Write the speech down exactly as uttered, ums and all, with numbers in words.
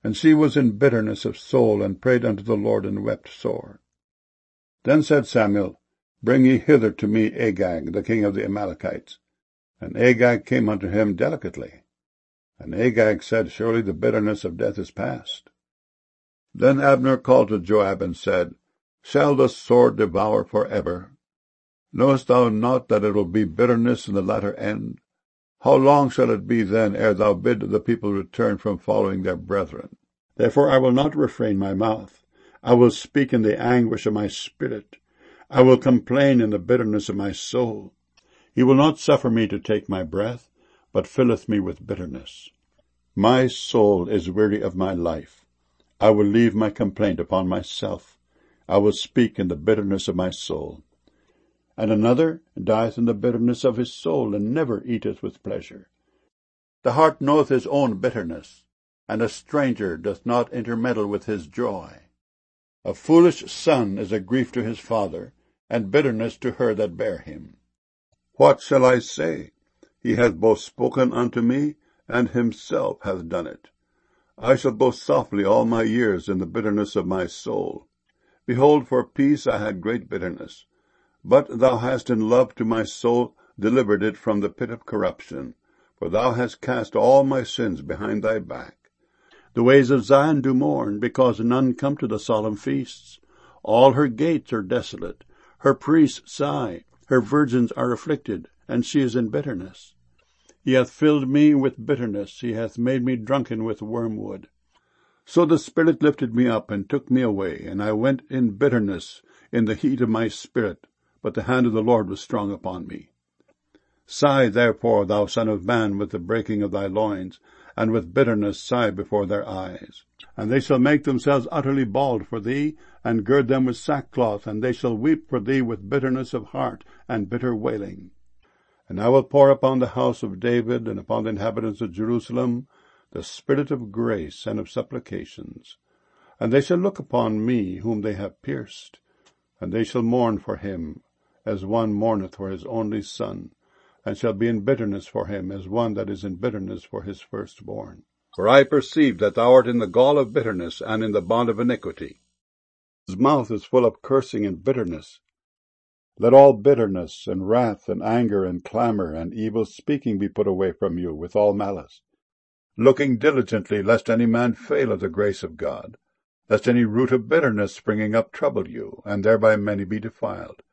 And she was in bitterness of soul, and prayed unto the Lord, and wept sore. Then said Samuel, Bring ye hither to me Agag, the king of the Amalekites. And Agag came unto him delicately. And Agag said, Surely the bitterness of death is past. Then Abner called to Joab, and said, Shall the sword devour for ever? Knowest thou not that it will be bitterness in the latter end? How long shall it be then ere thou bid the people return from following their brethren? Therefore I will not refrain my mouth. I will speak in the anguish of my spirit. I will complain in the bitterness of my soul. He will not suffer me to take my breath, but filleth me with bitterness. My soul is weary of my life. I will leave my complaint upon myself. I will speak in the bitterness of my soul. And another dieth in the bitterness of his soul, and never eateth with pleasure. The heart knoweth his own bitterness, and a stranger doth not intermeddle with his joy. A foolish son is a grief to his father, and bitterness to her that bare him. What shall I say? He hath both spoken unto me, and himself hath done it. I shall go softly all my years in the bitterness of my soul. Behold, for peace I had great bitterness. But thou hast in love to my soul delivered it from the pit of corruption, for thou hast cast all my sins behind thy back. The ways of Zion do mourn, because none come to the solemn feasts. All her gates are desolate. Her priests sigh. Her virgins are afflicted, and she is in bitterness. He hath filled me with bitterness. He hath made me drunken with wormwood. So the Spirit lifted me up and took me away, and I went in bitterness in the heat of my spirit, but the hand of the Lord was strong upon me. Sigh therefore, thou son of man, with the breaking of thy loins, and with bitterness sigh before their eyes. And they shall make themselves utterly bald for thee, and gird them with sackcloth, and they shall weep for thee with bitterness of heart and bitter wailing. And I will pour upon the house of David and upon the inhabitants of Jerusalem the spirit of grace and of supplications. And they shall look upon me whom they have pierced, and they shall mourn for him, as one mourneth for his only son, and shall be in bitterness for him, as one that is in bitterness for his firstborn. For I perceive that thou art in the gall of bitterness, and in the bond of iniquity. His mouth is full of cursing and bitterness. Let all bitterness, and wrath, and anger, and clamour, and evil speaking be put away from you, with all malice, looking diligently lest any man fail of the grace of God, lest any root of bitterness springing up trouble you, and thereby many be defiled.